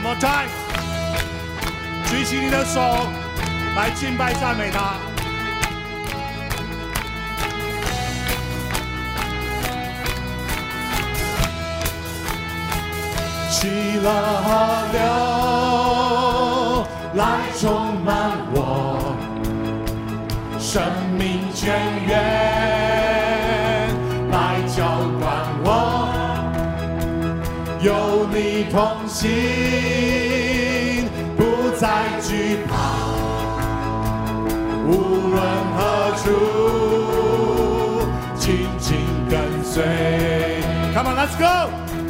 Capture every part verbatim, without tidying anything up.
One more time， 举起你的手来敬拜赞美他。喜乐河流来充满我，生命泉源来浇灌我，有你同行，不再惧怕，无论何处，紧紧跟随。Come on, let's go！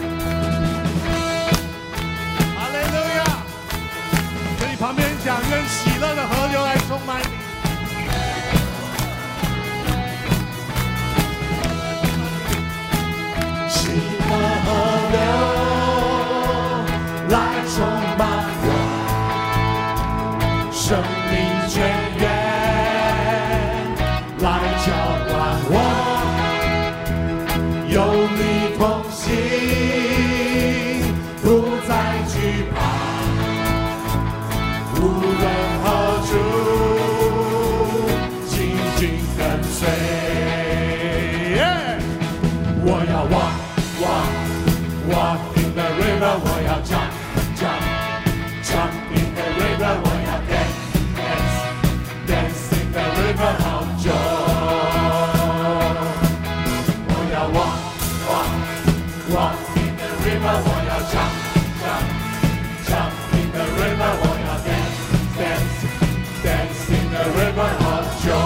旁边讲，愿喜乐的河流来充满你。喜乐河流来充满我，生命泉源来浇灌我，有你同行，不再惧怕。无论何处，紧紧跟随。Yeah! 我要 walk, walk, walk in the river。我要 jump, jump, jump in the river。我要 dance, dance, dance in the river of joy。我要 walk, walk, walk in the river。我要 jump, jump, jump in the river。我要 dance, dance in the river of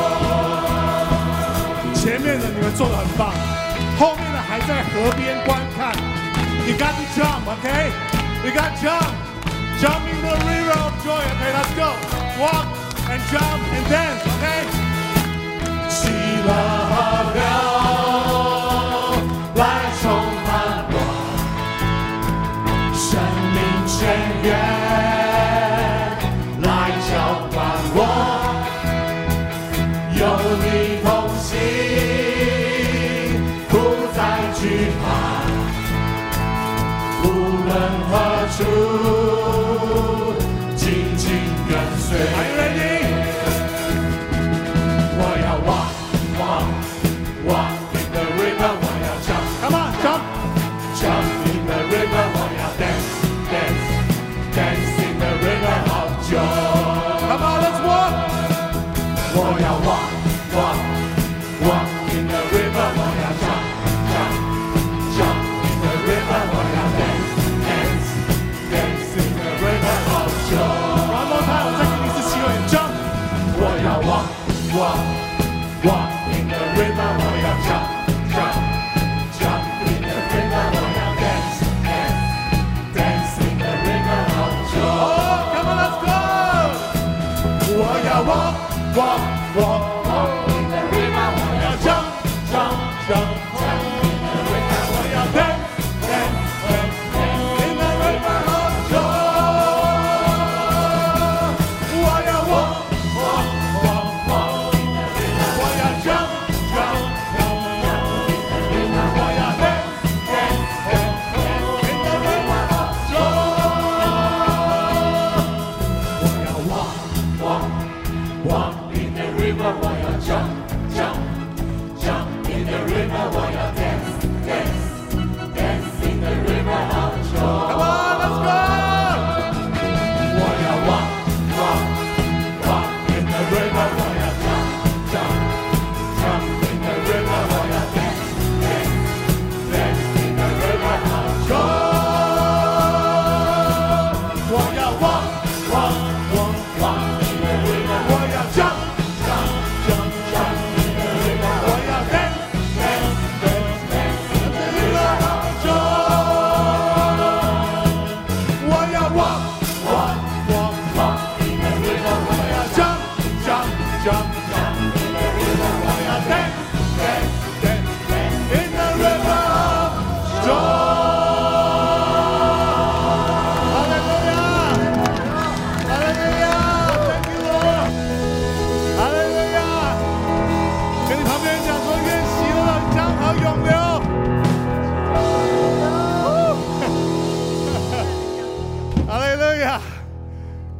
joy。前面的你们做得很棒，后面的还在河边观看。You got to jump, okay? You got to jump, jump in the river of joy. Okay, let's go. Walk and jump and dance, okay? 喜乐河流来充满我，生命泉源。有你同行，不再惧怕，无论何处，紧紧跟随。Are you ready? 我要 walk, walk, walk in the river。我要 jump, come on, jump, jump in the river。我要 dance, dance, dance in the river of joy。Come on, let's walk。我要 walk, walk, walk in the river。我要 jump, jump, jump in the river。我要 dance, dance, dance in the river of joy。One more time， 我再给你一次机会 ，jump。我要 walk, walk, walk in the river。我要 jump, jump, jump in the river。我要 dance, dance, dance in the river of joy。Oh, come on, let's go。我要 walk, walk, walk, walk in the river。我要 jump, jump, jump, jump in the river。我要 dance, dance, dance, dance in the river of joy。我要 walk, walk, walk, walk in the river。我要 jump, jump, jump, jump in the river。我要 dance, dance, dance, dance in the river of joy。我要 walk, walk, walk in the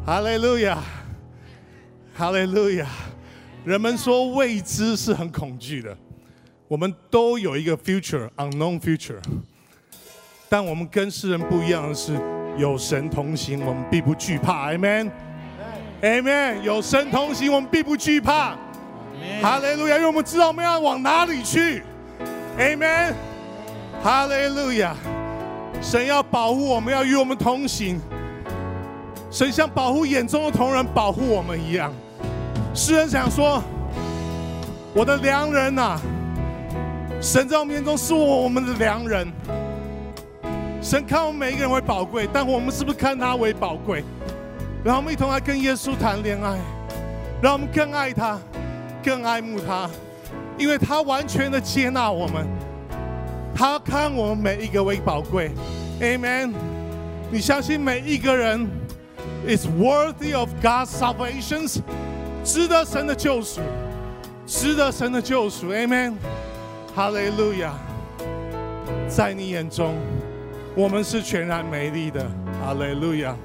哈利路亚，哈利路亚。人们说未知是很恐惧的，我们都有一个 future unknown future， 但我们跟世人不一样的是，有神同行，我们必不惧怕。Amen， Amen。有神同行，我们必不惧怕。哈利路亚，因为我们知道我们要往哪里去。Amen， 哈利路亚。神要保护我们，要与我们同行。神像保护眼中的瞳人保护我们一样。诗人想说：“我的良人啊，神在我们眼中是我们的良人。神看我们每一个人为宝贵，但我们是不是看他为宝贵？让我们一同来跟耶稣谈恋爱，让我们更爱他，更爱慕他，因为他完全的接纳我们，他看我们每一个为宝贵。Amen。你相信每一个人 is worthy of God's salvations， 值得神的救赎，值得神的救赎。Amen。哈利路亚。在你眼中，我们是全然美丽的。哈利路亚。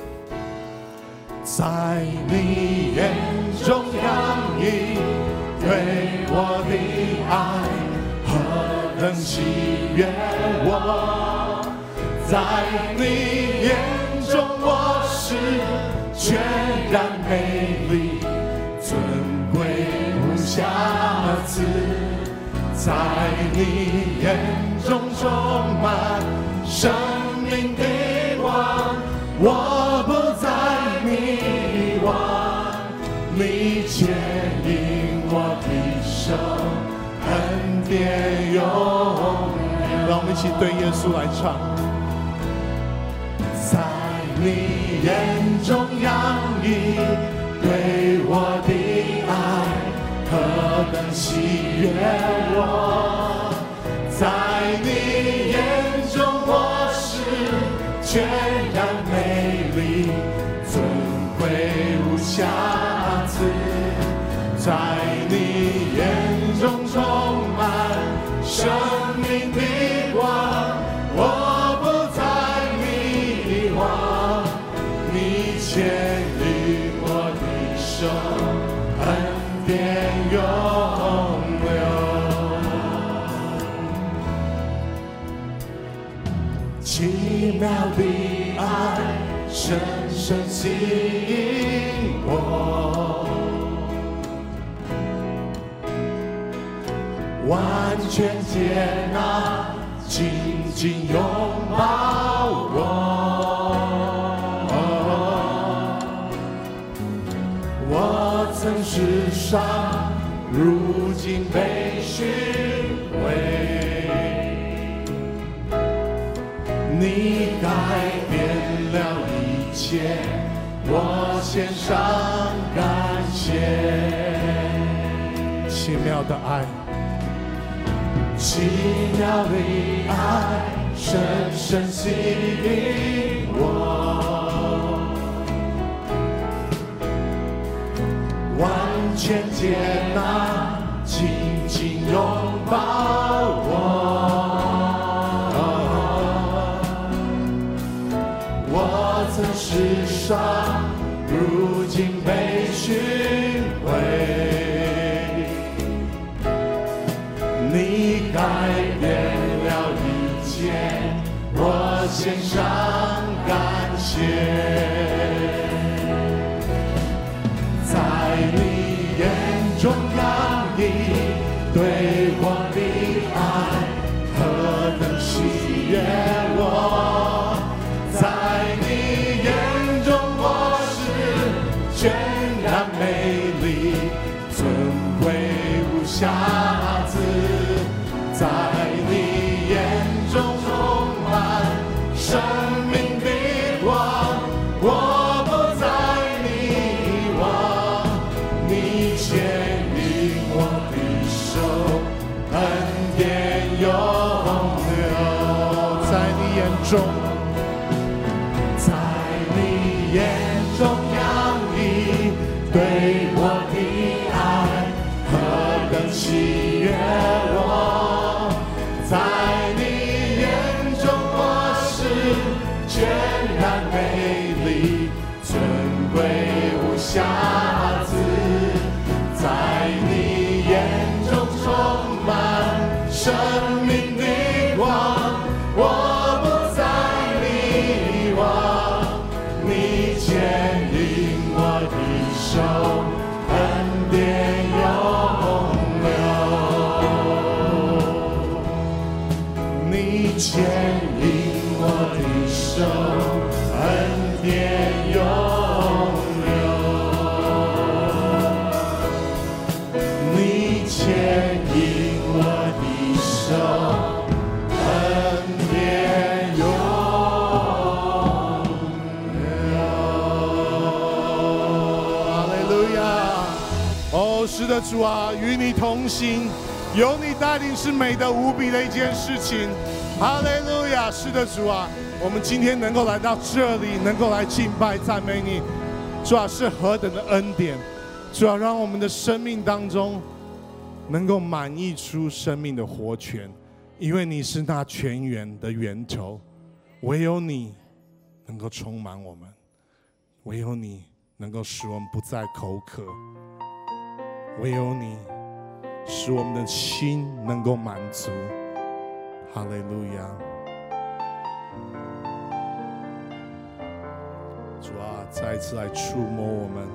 在你眼中洋溢对我的爱，何等喜悦我！在你眼中我是全然美丽，尊贵无瑕疵。在你眼中充满生命的光，我不再迷惘，你牵引我的手，恩典永远。让我们一起对耶稣来唱。在你眼中洋溢对我的爱，何等喜悦我！在你眼中我是全然美丽，尊贵无瑕疵。在你眼中充满生命的光，我不再迷惘，你牵引我的手，恩典永留。奇妙的爱深深吸引我，完全接纳，紧紧拥抱我。我曾世上，如今被寻回。你改变了一切，我献上感谢。奇妙的爱，奇妙的爱深深吸引我，完全接纳，紧紧拥抱我。我曾世上，如今被寻回。你改变了一切，我献上感谢。在你眼中洋溢对我的爱，何等喜悦我！在你眼中我是全然美丽，尊贵无瑕疵。在你眼中充满生命的光，我不再迷惘，你牵引我的手，恩典永留。在你眼中，在你眼中洋溢对我的爱，何等喜悦我！在你眼中我是全然美丽，尊瑕疵，在你眼中充满生命的光，我不再迷惘，你牵引我的手，恩典永留，你牵引我的手，恩典永留，你牵引我的手，恩典永留。哈利路亚！哦，是的，主啊，与你同行，有你带领是美的无比的一件事情。哈利路亚！是的，主啊，我们今天能够来到这里，能够来敬拜赞美你，主啊，是何等的恩典！主啊，让我们的生命当中能够满溢出生命的活泉，因为你是那泉源的源头，唯有你能够充满我们，唯有你能够使我们不再口渴，唯有你使我们的心能够满足。哈利路亚！主啊，再一次来触摸我们。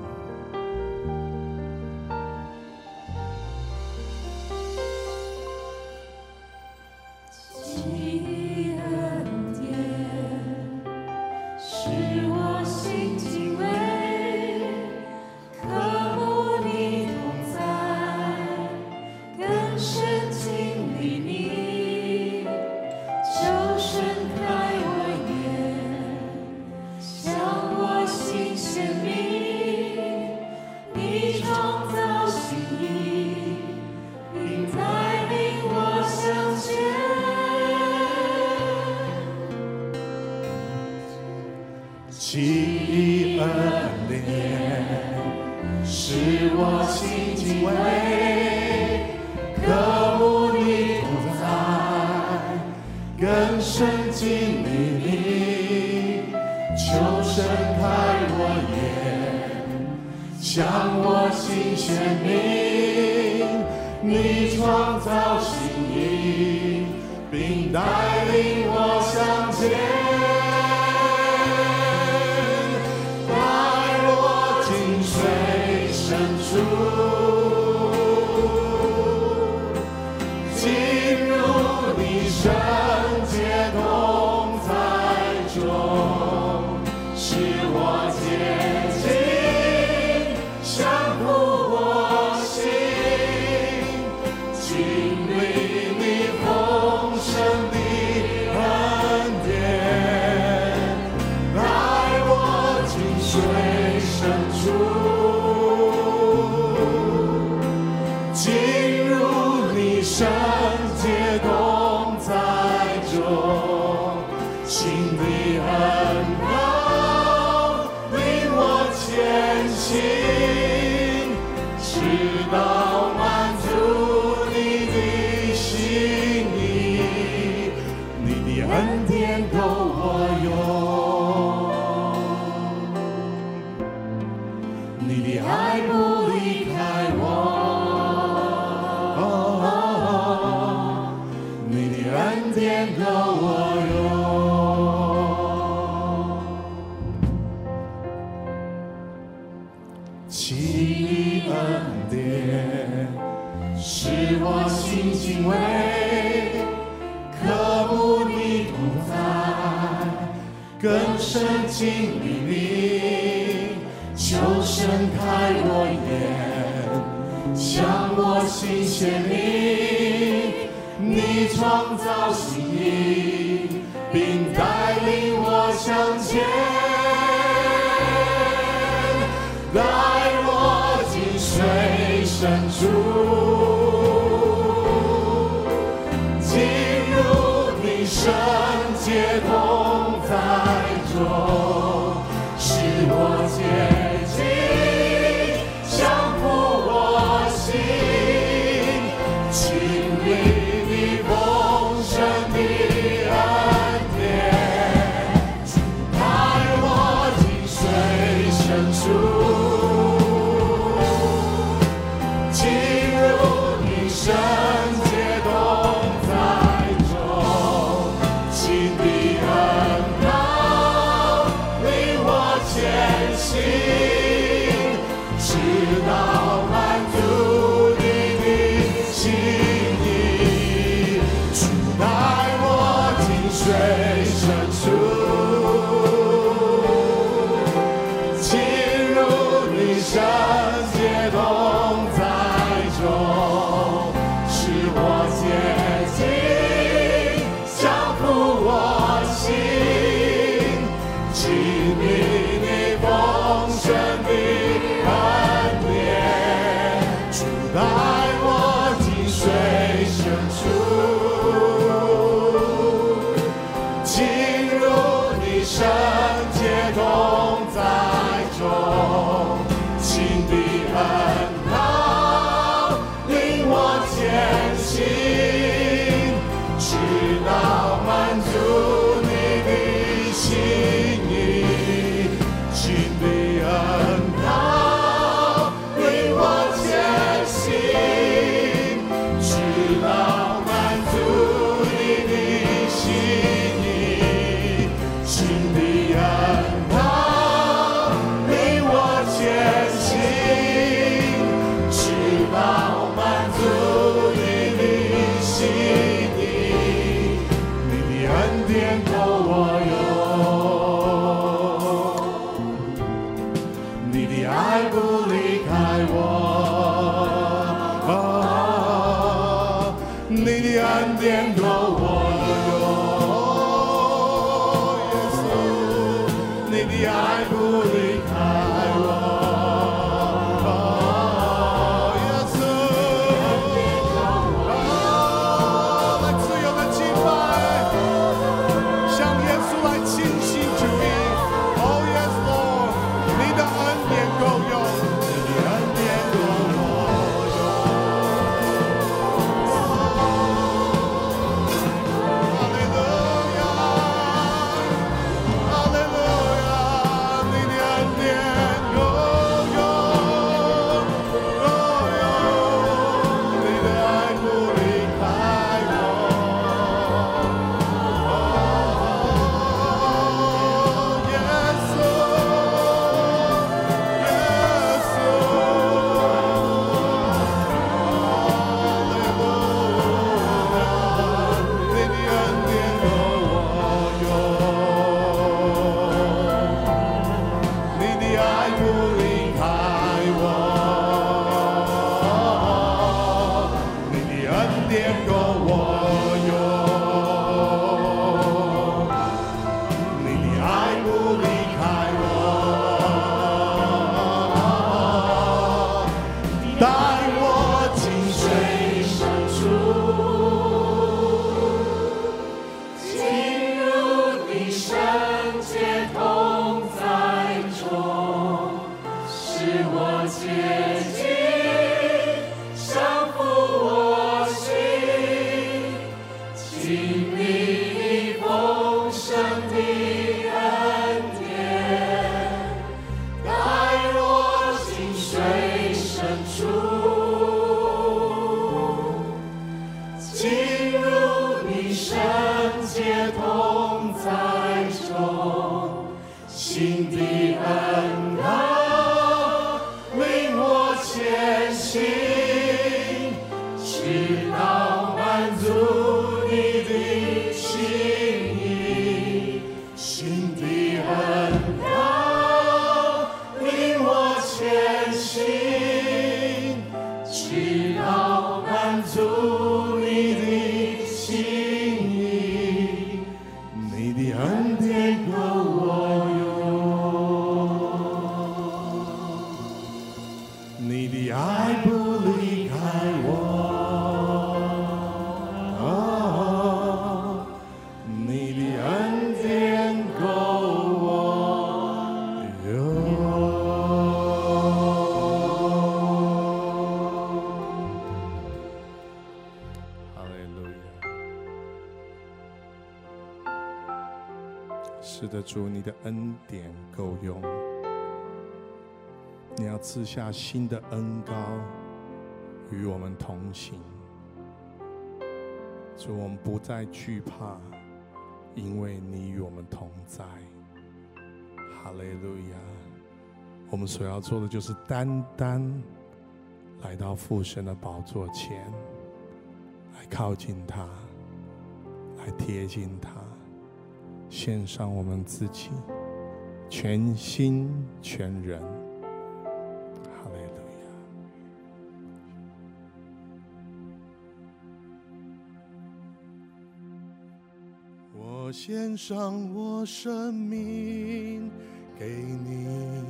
奇异恩典，使我心敬畏，渴慕你同在，更深经历你，求伸开我眼，向我心显明，你创造心意，并带领我向前。进入你圣洁同在中，使我接近，降服我心，经历你丰盛的恩典，带我进水深处。圣洁同在中，新的恩膏领我前行，直到满足你的心意，你的恩典够我用，你的爱不离开我。恩典够我用，奇异恩典使我心敬畏，渴慕你同在，更深经历你，求伸开我眼，向我心显明。你创造心意，并带领我向前，带我进水深处，进入你圣洁同在中，使我接近，降服我心，经历。丰盛的恩典，带我进水深处。 深处，进入你圣洁同在中，使我洁净，降服我心，经历你丰盛的恩典，主带我进水深处，进入你圣洁同在中，情的恩膏领我前行，直到满足你的心意，情的恩膏领我前行，直到满足你的心意，情的恩膏领我前行，直到满足你的心意，你的恩典够我用，你的爱不离开我，你的恩典够我用，耶稣，你的爱不离开我，耶稣，来自由的敬拜，向耶稣来倾心主义。Oh yes Lord， 你的恩典够用，你的恩典够我用。哈利路亚，哈利路亚，你的恩典够用，够用，你的爱不离开我。耶稣，耶稣，哈利路亚，你的恩典够我用，你的爱不离开我，你的恩典够我用，你的爱不离开我，带我进水深处，进入你圣洁同在中，使我洁净，降服我心，经历你丰盛的恩典，带我进水深处，进入你圣洁同在中，心的恩膏领我前行，直到满足你的心意，心的恩膏领我前行，直到满足你的心意，你的恩典够我用，你的爱不离开我，你的恩典够我用。哈利路亚。是的，主，你的恩典够用。你要赐下新的恩膏与我们同行。主，我们不再惧怕，因为你与我们同在。哈利路亚！我们所要做的就是单单来到父神的宝座前，来靠近他，来贴近他， 献上我们自己，全心全人。哈利路亚！我献上我生命给你，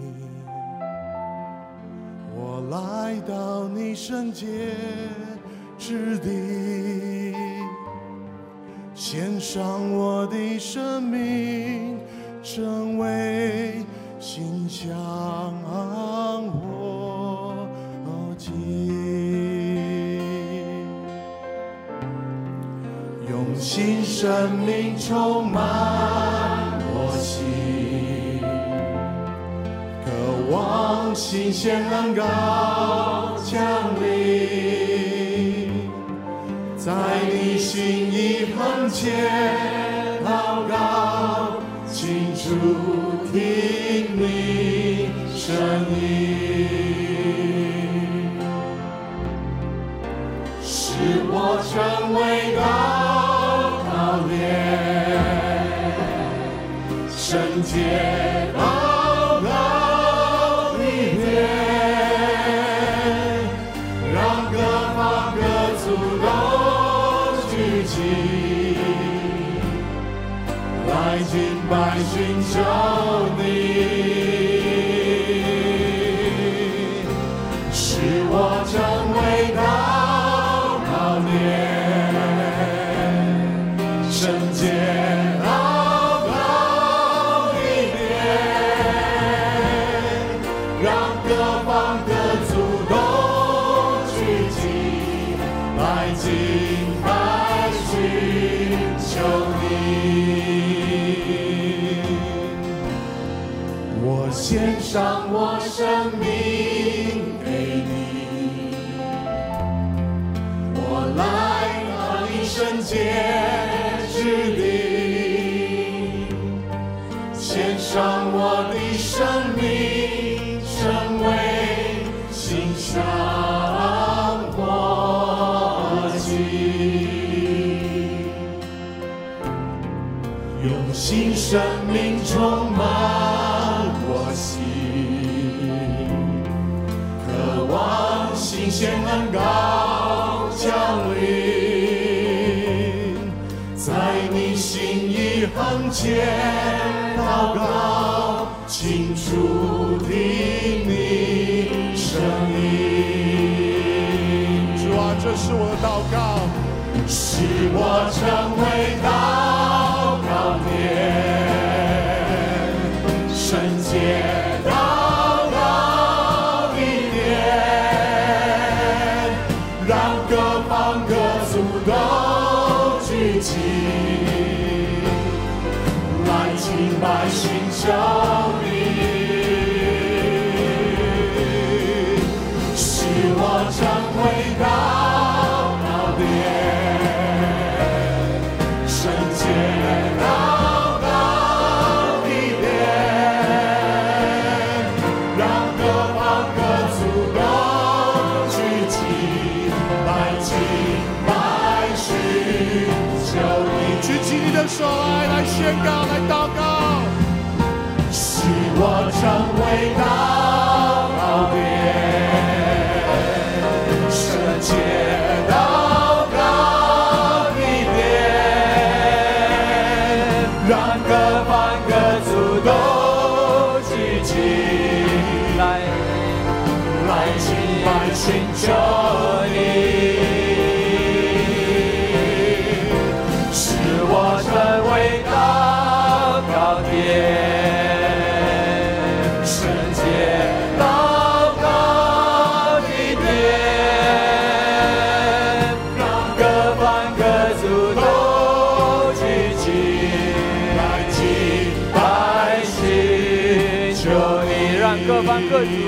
我来到你圣洁之地，献上我的生命，成为馨香火祭，用新生命充满我心，渴望新鲜恩膏降临，在你心意横切祷告，清楚听你声音，使我成为祷告莲，圣洁祷告的殿，让各方各族都聚集，来敬拜寻求你，使我成为祷告莲，圣洁祷告的殿，让各方各族都聚集，来敬拜寻求你。我献上我生命给你，我来到你圣洁之地，献上我的生命，成为馨香火祭，用新生命充满我心，渴望新鲜恩膏降临，在你心意横切祷告，清楚听你声音。主啊，这是我的祷告，使我成为祷告莲，圣洁祷告的殿，让各方各族都聚集，来敬拜寻求你，使我成为祷告莲，圣洁祷告的殿，让各方各族都聚集，来敬拜寻求你。举起你的手来，来宣告，来祷告，使我成为祷告莲，圣洁祷告的殿，让各方各族都聚集，来来敬拜寻求你，使我成为祷告殿，圣洁祷告的殿，让各方各族都聚集，来敬拜寻求你，让各方各族，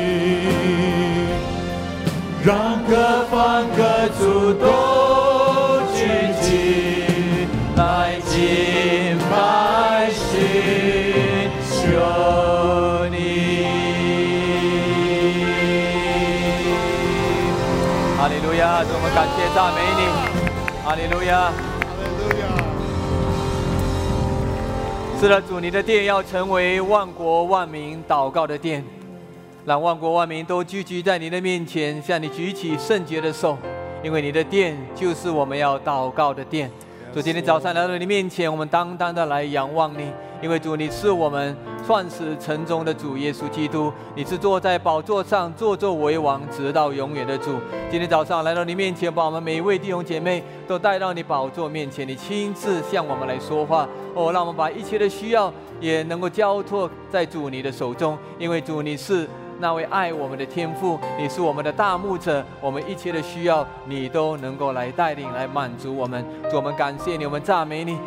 让各方各族都聚集，来敬拜寻求你。哈利路亚！主，我们感谢赞美你。哈利路亚！哈利路亚！ 是的，主，你的殿要成为万国万民祷告的殿，让万国万民都聚集在你的面前，向你举起圣洁的手，因为你的殿就是我们要祷告的殿。主，今天早上来到你面前，我们单单的来仰望你，因为主，你是我们创始成终的主耶稣基督，你是坐在宝座上坐坐为王，直到永远的主。今天早上来到你面前，把我们每一位弟兄姐妹都带到你宝座面前，你亲自向我们来说话哦，让我们把一切的需要也能够交托在主你的手中，因为主你是那位爱我们的天父，你是我们的大牧者，我们一切的需要你都能够来带领来满足我们。主，我们感谢你，我们赞美你，